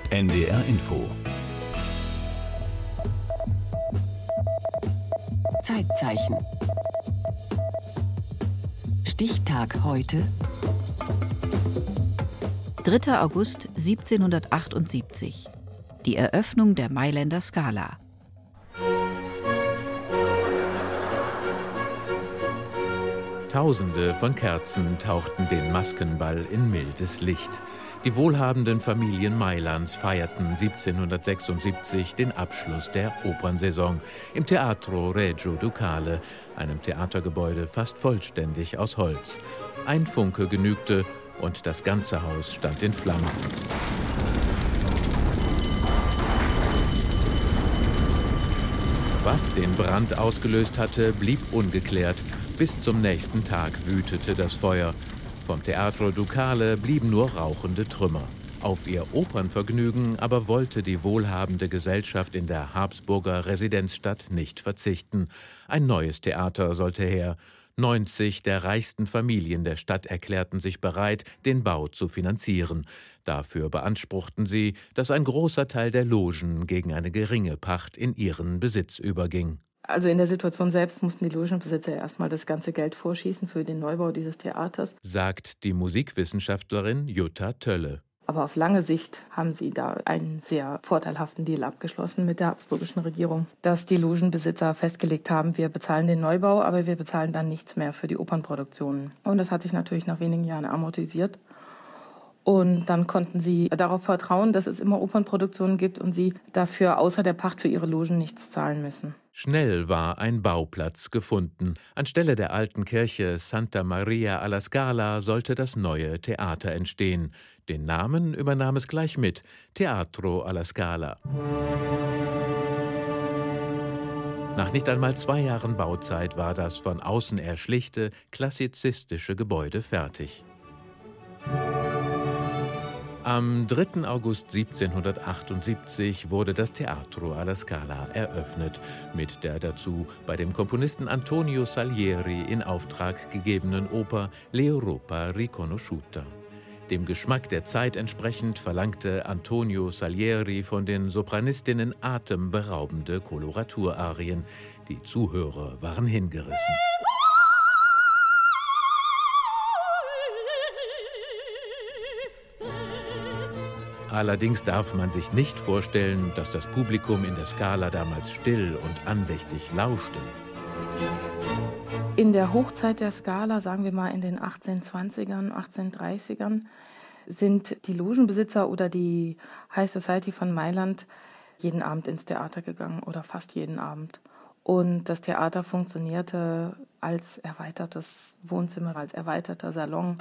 NDR Info. Zeitzeichen. Stichtag heute. 3. August 1778. Die Eröffnung der Mailänder Scala. Tausende von Kerzen tauchten den Maskenball in mildes Licht. Die wohlhabenden Familien Mailands feierten 1776 den Abschluss der Opernsaison im Teatro Regio Ducale, einem Theatergebäude fast vollständig aus Holz. Ein Funke genügte und das ganze Haus stand in Flammen. Was den Brand ausgelöst hatte, blieb ungeklärt. Bis zum nächsten Tag wütete das Feuer. Vom Teatro Ducale blieben nur rauchende Trümmer. Auf ihr Opernvergnügen aber wollte die wohlhabende Gesellschaft in der Habsburger Residenzstadt nicht verzichten. Ein neues Theater sollte her. 90 der reichsten Familien der Stadt erklärten sich bereit, den Bau zu finanzieren. Dafür beanspruchten sie, dass ein großer Teil der Logen gegen eine geringe Pacht in ihren Besitz überging. Also in der Situation selbst mussten die Logenbesitzer erstmal das ganze Geld vorschießen für den Neubau dieses Theaters, sagt die Musikwissenschaftlerin Jutta Tölle. Aber auf lange Sicht haben sie da einen sehr vorteilhaften Deal abgeschlossen mit der habsburgischen Regierung, dass die Logenbesitzer festgelegt haben, wir bezahlen den Neubau, aber wir bezahlen dann nichts mehr für die Opernproduktionen. Und das hat sich natürlich nach wenigen Jahren amortisiert. Und dann konnten sie darauf vertrauen, dass es immer Opernproduktionen gibt und sie dafür außer der Pacht für ihre Logen nichts zahlen müssen. Schnell war ein Bauplatz gefunden. Anstelle der alten Kirche Santa Maria alla Scala sollte das neue Theater entstehen. Den Namen übernahm es gleich mit: Teatro alla Scala. Nach nicht einmal 2 Jahren Bauzeit war das von außen eher schlichte, klassizistische Gebäude fertig. Am 3. August 1778 wurde das Teatro alla Scala eröffnet, mit der dazu bei dem Komponisten Antonio Salieri in Auftrag gegebenen Oper L'Europa riconosciuta. Dem Geschmack der Zeit entsprechend verlangte Antonio Salieri von den Sopranistinnen atemberaubende Koloraturarien. Die Zuhörer waren hingerissen. Allerdings darf man sich nicht vorstellen, dass das Publikum in der Scala damals still und andächtig lauschte. In der Hochzeit der Scala, sagen wir mal in den 1820ern, 1830ern, sind die Logenbesitzer oder die High Society von Mailand jeden Abend ins Theater gegangen oder fast jeden Abend. Und das Theater funktionierte als erweitertes Wohnzimmer, als erweiterter Salon.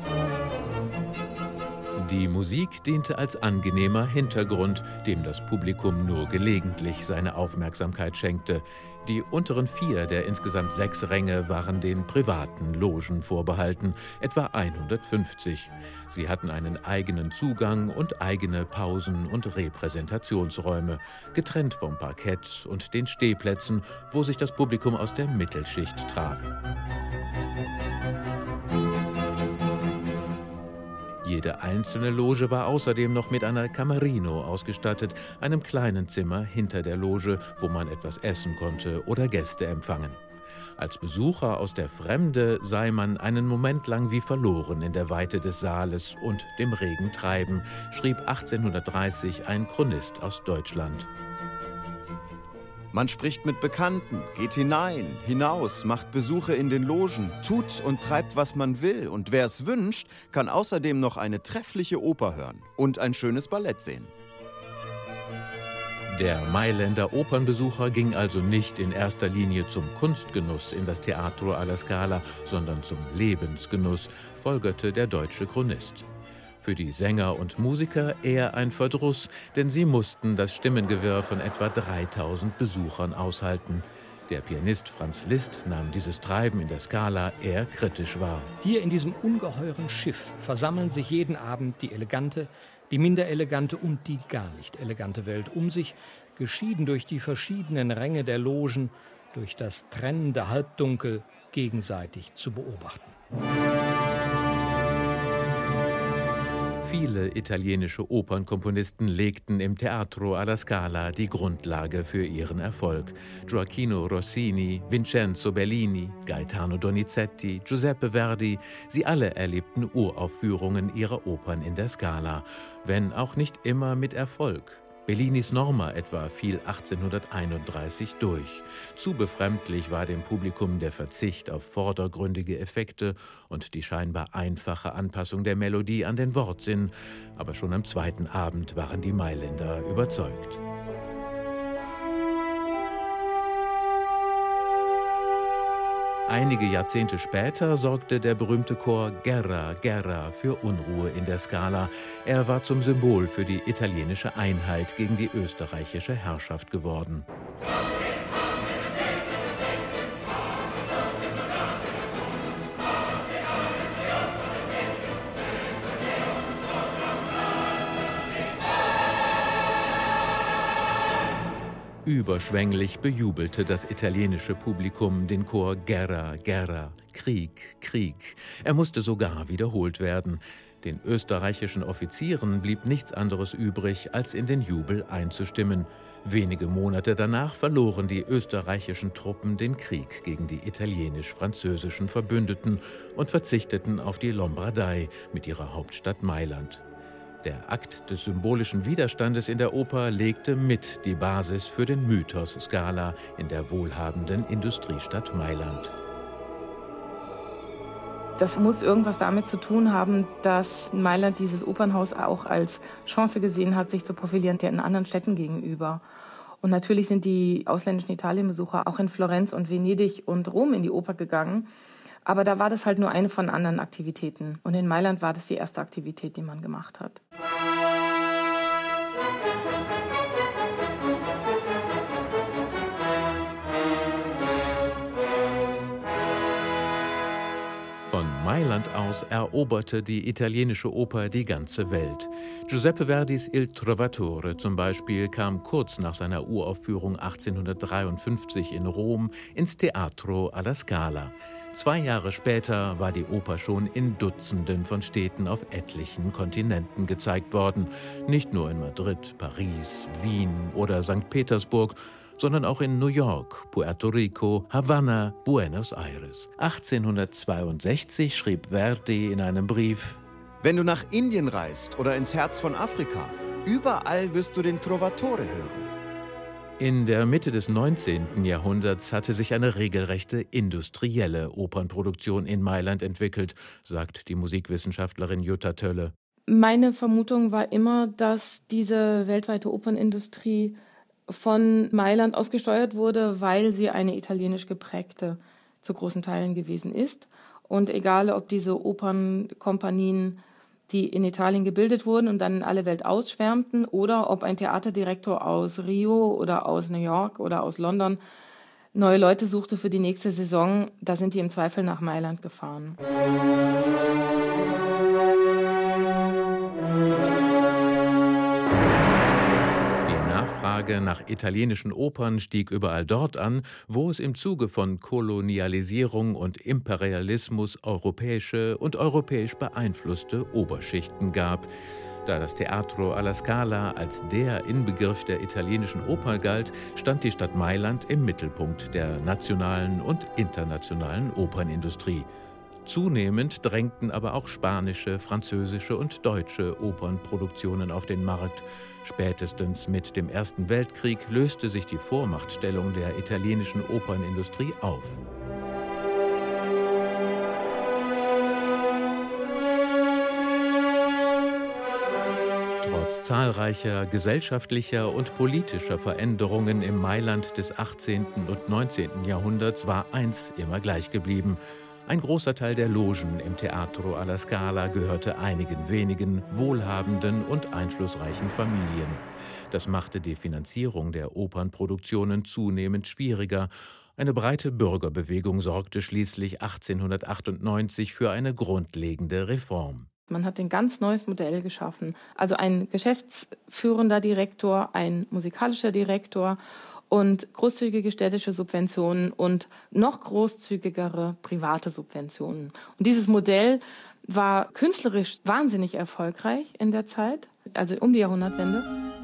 Die Musik diente als angenehmer Hintergrund, dem das Publikum nur gelegentlich seine Aufmerksamkeit schenkte. Die unteren 4 der insgesamt 6 Ränge waren den privaten Logen vorbehalten, etwa 150. Sie hatten einen eigenen Zugang und eigene Pausen- und Repräsentationsräume, getrennt vom Parkett und den Stehplätzen, wo sich das Publikum aus der Mittelschicht traf. Jede einzelne Loge war außerdem noch mit einer Camerino ausgestattet, einem kleinen Zimmer hinter der Loge, wo man etwas essen konnte oder Gäste empfangen. Als Besucher aus der Fremde sei man einen Moment lang wie verloren in der Weite des Saales und dem regen Treiben, schrieb 1830 ein Chronist aus Deutschland. Man spricht mit Bekannten, geht hinein, hinaus, macht Besuche in den Logen, tut und treibt, was man will. Und wer es wünscht, kann außerdem noch eine treffliche Oper hören und ein schönes Ballett sehen. Der Mailänder Opernbesucher ging also nicht in erster Linie zum Kunstgenuss in das Teatro alla Scala, sondern zum Lebensgenuss, folgerte der deutsche Chronist. Für die Sänger und Musiker eher ein Verdruss, denn sie mussten das Stimmengewirr von etwa 3000 Besuchern aushalten. Der Pianist Franz Liszt nahm dieses Treiben in der Scala eher kritisch wahr. Hier in diesem ungeheuren Schiff versammeln sich jeden Abend die elegante, die minder elegante und die gar nicht elegante Welt um sich, geschieden durch die verschiedenen Ränge der Logen, durch das trennende Halbdunkel gegenseitig zu beobachten. Viele italienische Opernkomponisten legten im Teatro alla Scala die Grundlage für ihren Erfolg. Gioachino Rossini, Vincenzo Bellini, Gaetano Donizetti, Giuseppe Verdi, sie alle erlebten Uraufführungen ihrer Opern in der Scala, wenn auch nicht immer mit Erfolg. Bellinis Norma etwa fiel 1831 durch. Zu befremdlich war dem Publikum der Verzicht auf vordergründige Effekte und die scheinbar einfache Anpassung der Melodie an den Wortsinn. Aber schon am zweiten Abend waren die Mailänder überzeugt. Einige Jahrzehnte später sorgte der berühmte Chor Guerra, Guerra für Unruhe in der Scala. Er war zum Symbol für die italienische Einheit gegen die österreichische Herrschaft geworden. Überschwänglich bejubelte das italienische Publikum den Chor Guerra, Guerra, Krieg, Krieg. Er musste sogar wiederholt werden. Den österreichischen Offizieren blieb nichts anderes übrig, als in den Jubel einzustimmen. Wenige Monate danach verloren die österreichischen Truppen den Krieg gegen die italienisch-französischen Verbündeten und verzichteten auf die Lombardei mit ihrer Hauptstadt Mailand. Der Akt des symbolischen Widerstandes in der Oper legte mit die Basis für den Mythos Scala in der wohlhabenden Industriestadt Mailand. Das muss irgendwas damit zu tun haben, dass Mailand dieses Opernhaus auch als Chance gesehen hat, sich zu profilieren den anderen Städten gegenüber. Und natürlich sind die ausländischen Italienbesucher auch in Florenz und Venedig und Rom in die Oper gegangen. Aber da war das halt nur eine von anderen Aktivitäten. Und in Mailand war das die erste Aktivität, die man gemacht hat. Von Mailand aus eroberte die italienische Oper die ganze Welt. Giuseppe Verdis Il Trovatore zum Beispiel kam kurz nach seiner Uraufführung 1853 in Rom ins Teatro alla Scala. 2 Jahre später war die Oper schon in Dutzenden von Städten auf etlichen Kontinenten gezeigt worden. Nicht nur in Madrid, Paris, Wien oder St. Petersburg, sondern auch in New York, Puerto Rico, Havanna, Buenos Aires. 1862 schrieb Verdi in einem Brief: Wenn du nach Indien reist oder ins Herz von Afrika, überall wirst du den Trovatore hören. In der Mitte des 19. Jahrhunderts hatte sich eine regelrechte industrielle Opernproduktion in Mailand entwickelt, sagt die Musikwissenschaftlerin Jutta Tölle. Meine Vermutung war immer, dass diese weltweite Opernindustrie von Mailand aus gesteuert wurde, weil sie eine italienisch geprägte zu großen Teilen gewesen ist. Und egal, ob diese Opernkompanien, die in Italien gebildet wurden und dann in alle Welt ausschwärmten, oder ob ein Theaterdirektor aus Rio oder aus New York oder aus London neue Leute suchte für die nächste Saison, da sind die im Zweifel nach Mailand gefahren. Die Frage nach italienischen Opern stieg überall dort an, wo es im Zuge von Kolonialisierung und Imperialismus europäische und europäisch beeinflusste Oberschichten gab. Da das Teatro alla Scala als der Inbegriff der italienischen Oper galt, stand die Stadt Mailand im Mittelpunkt der nationalen und internationalen Opernindustrie. Zunehmend drängten aber auch spanische, französische und deutsche Opernproduktionen auf den Markt. Spätestens mit dem Ersten Weltkrieg löste sich die Vormachtstellung der italienischen Opernindustrie auf. Trotz zahlreicher gesellschaftlicher und politischer Veränderungen im Mailand des 18. und 19. Jahrhunderts war eins immer gleich geblieben: Ein großer Teil der Logen im Teatro alla Scala gehörte einigen wenigen wohlhabenden und einflussreichen Familien. Das machte die Finanzierung der Opernproduktionen zunehmend schwieriger. Eine breite Bürgerbewegung sorgte schließlich 1898 für eine grundlegende Reform. Man hat ein ganz neues Modell geschaffen. Also ein geschäftsführender Direktor, ein musikalischer Direktor und großzügige städtische Subventionen und noch großzügigere private Subventionen. Und dieses Modell war künstlerisch wahnsinnig erfolgreich in der Zeit, also um die Jahrhundertwende.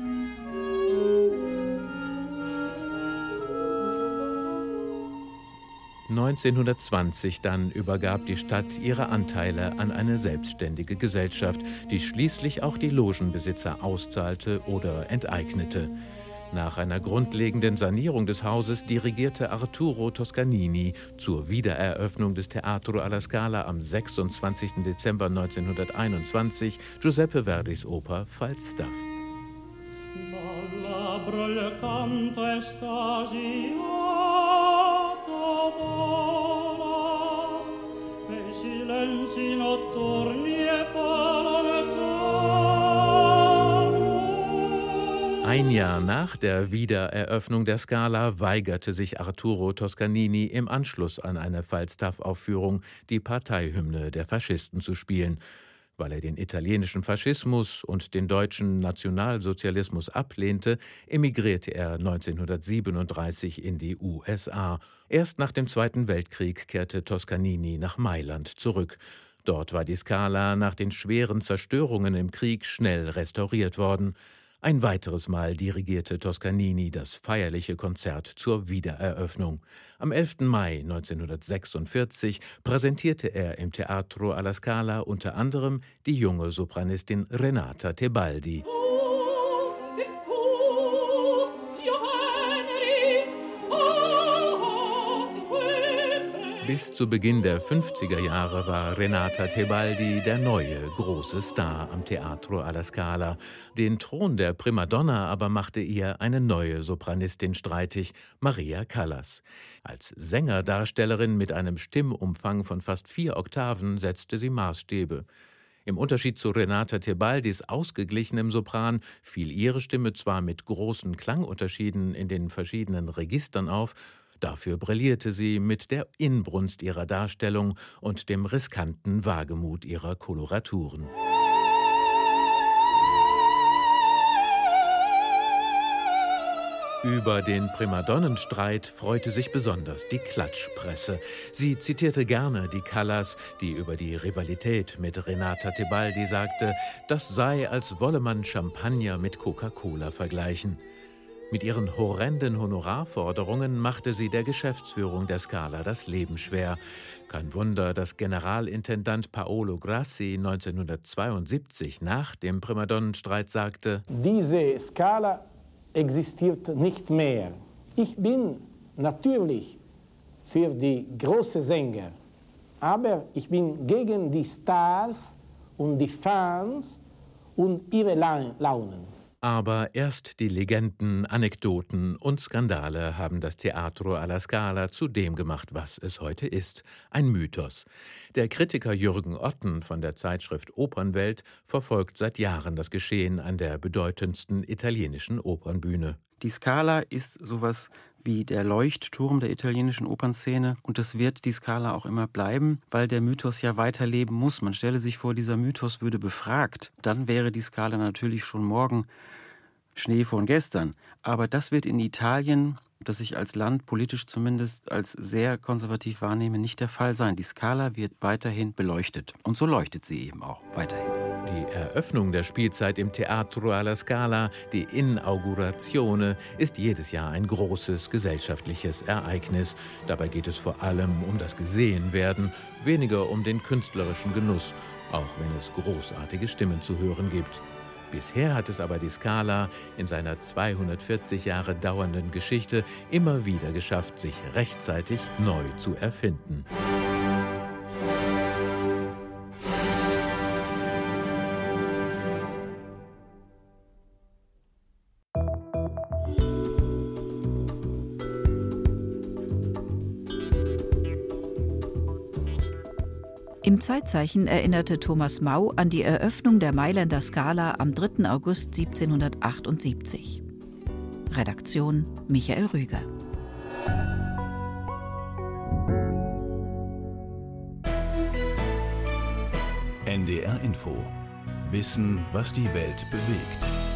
(1920) dann übergab die Stadt ihre Anteile an eine selbstständige Gesellschaft, die schließlich auch die Logenbesitzer auszahlte oder enteignete. Nach einer grundlegenden Sanierung des Hauses dirigierte Arturo Toscanini zur Wiedereröffnung des Teatro alla Scala am 26. Dezember 1921 Giuseppe Verdis Oper Falstaff. Ein Jahr nach der Wiedereröffnung der Scala weigerte sich Arturo Toscanini im Anschluss an eine Falstaff-Aufführung die Parteihymne der Faschisten zu spielen. Weil er den italienischen Faschismus und den deutschen Nationalsozialismus ablehnte, emigrierte er 1937 in die USA. Erst nach dem Zweiten Weltkrieg kehrte Toscanini nach Mailand zurück. Dort war die Scala nach den schweren Zerstörungen im Krieg schnell restauriert worden. Ein weiteres Mal dirigierte Toscanini das feierliche Konzert zur Wiedereröffnung. Am 11. Mai 1946 präsentierte er im Teatro alla Scala unter anderem die junge Sopranistin Renata Tebaldi. Bis zu Beginn der 50er Jahre war Renata Tebaldi der neue große Star am Teatro alla Scala. Den Thron der Primadonna aber machte ihr eine neue Sopranistin streitig, Maria Callas. Als Sängerdarstellerin mit einem Stimmumfang von fast 4 Oktaven setzte sie Maßstäbe. Im Unterschied zu Renata Tebaldis ausgeglichenem Sopran fiel ihre Stimme zwar mit großen Klangunterschieden in den verschiedenen Registern auf, dafür brillierte sie mit der Inbrunst ihrer Darstellung und dem riskanten Wagemut ihrer Koloraturen. Über den Primadonnenstreit freute sich besonders die Klatschpresse. Sie zitierte gerne die Callas, die über die Rivalität mit Renata Tebaldi sagte, das sei, als wolle man Champagner mit Coca-Cola vergleichen. Mit ihren horrenden Honorarforderungen machte sie der Geschäftsführung der Scala das Leben schwer. Kein Wunder, dass Generalintendant Paolo Grassi 1972 nach dem Primadonnenstreit sagte: Diese Scala existiert nicht mehr. Ich bin natürlich für die großen Sänger, aber ich bin gegen die Stars und die Fans und ihre Launen. Aber erst die Legenden, Anekdoten und Skandale haben das Teatro alla Scala zu dem gemacht, was es heute ist. Ein Mythos. Der Kritiker Jürgen Otten von der Zeitschrift Opernwelt verfolgt seit Jahren das Geschehen an der bedeutendsten italienischen Opernbühne. Die Scala ist sowas wie der Leuchtturm der italienischen Opernszene und das wird die Scala auch immer bleiben, weil der Mythos ja weiterleben muss. Man stelle sich vor, dieser Mythos würde befragt, dann wäre die Scala natürlich schon morgen Schnee von gestern. Aber das wird in Italien, das ich als Land politisch zumindest als sehr konservativ wahrnehme, nicht der Fall sein. Die Scala wird weiterhin beleuchtet und so leuchtet sie eben auch weiterhin. Die Eröffnung der Spielzeit im Teatro alla Scala, die Inauguratione, ist jedes Jahr ein großes gesellschaftliches Ereignis. Dabei geht es vor allem um das Gesehenwerden, weniger um den künstlerischen Genuss, auch wenn es großartige Stimmen zu hören gibt. Bisher hat es aber die Scala in seiner 240 Jahre dauernden Geschichte immer wieder geschafft, sich rechtzeitig neu zu erfinden. Im Zeitzeichen erinnerte Thomas Mau an die Eröffnung der Mailänder Scala am 3. August 1778. Redaktion Michael Rüger. NDR Info. Wissen, was die Welt bewegt.